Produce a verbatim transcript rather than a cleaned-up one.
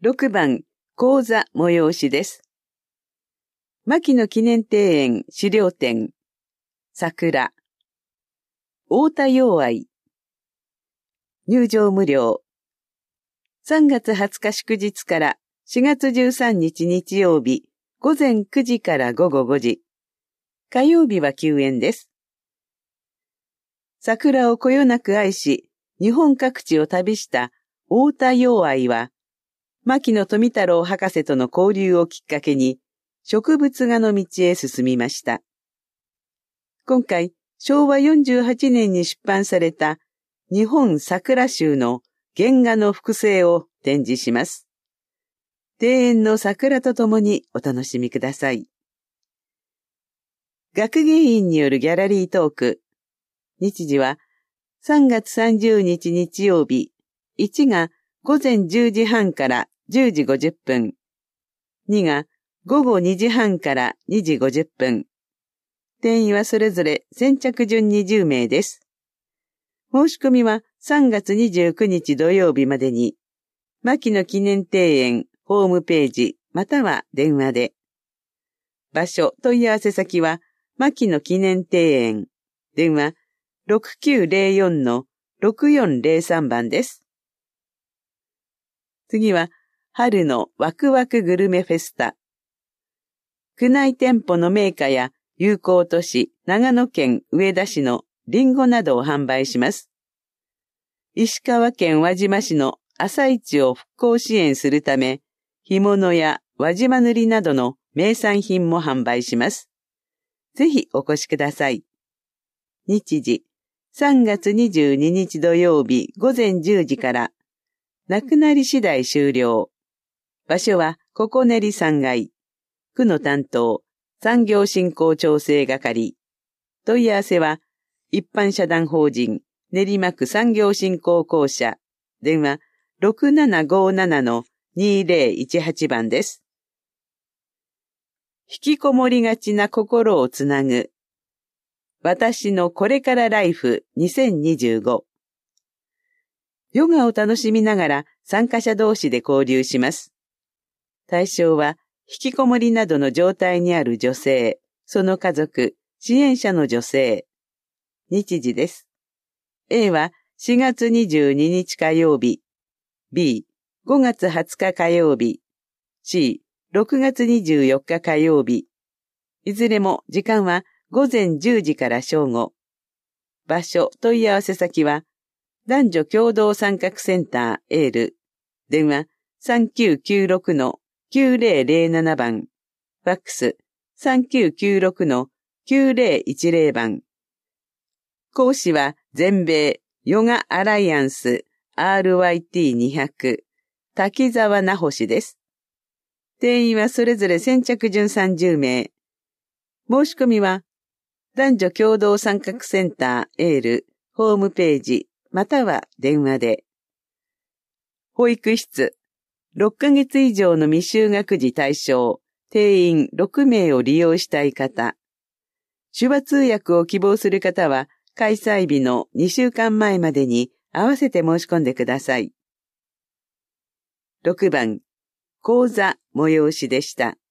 ろくばん、講座催しです。牧野記念庭園資料展、桜、太田洋愛、入場無料。さんがつはつか祝日からしがつじゅうさんにち日曜日、午前くじから午後ごじ。火曜日は休園です。桜をこよなく愛し、日本各地を旅した太田洋愛は、牧野富太郎博士との交流をきっかけに、植物画の道へ進みました。今回、しょうわよんじゅうはちねんに出版された日本桜集の原画の複製を展示します。庭園の桜とともにお楽しみください。学芸員によるギャラリートーク。日時はさんがつさんじゅうにち日曜日、いちが午前じゅうじはんからじゅうじごじゅっぷん、にが午後にじはんからにじごじゅっぷん。定員はそれぞれ先着順にじゅうめいです。申し込みはさんがつにじゅうくにち土曜日までに、牧野記念庭園ホームページまたは電話で。場所問い合わせ先は牧野記念庭園、電話 ろくきゅうゼロよん ろくよんゼロさん 番です。次は春のワクワクグルメフェスタ。区内店舗の銘菓や友好都市長野県上田市のリンゴなどを販売します。石川県輪島市の朝市を復興支援するため、干物や輪島塗などの名産品も販売します。ぜひお越しください。日時、さんがつにじゅうににち土曜日午前じゅうじから、なくなり次第終了。場所はここねりさんがい。区の担当、産業振興調整係。問い合わせは、一般社団法人、練馬区産業振興公社。電話、ろくななごなな にぜろいちはち 番です。引きこもりがちな心をつなぐ。私のこれからライフにせんにじゅうご。ヨガを楽しみながら参加者同士で交流します。対象は、引きこもりなどの状態にある女性、その家族、支援者の女性。日時です。A はしがつにじゅうににち火曜日。B、ごがつはつか火曜日。C、ろくがつにじゅうよっか火曜日。いずれも時間はごぜんじゅうじから正午。場所、問い合わせ先は、男女共同参画センターエール。電話さんきゅうきゅうろく きゅうぜろぜろなな 番。ファックスさんきゅうきゅうろく きゅうぜろいちぜろ 番。講師は全米ヨガアライアンス アールワイティーにひゃく 滝沢奈穂氏です。定員はそれぞれ先着順さんじゅうめい。申し込みは男女共同参画センターエールホームページまたは電話で。保育室ろっかげつ以上の未就学児対象定員ろくめいを利用したい方。手話通訳を希望する方は開催日のにしゅうかんまえまでに合わせて申し込んでください。ろくばん、講座催しでした。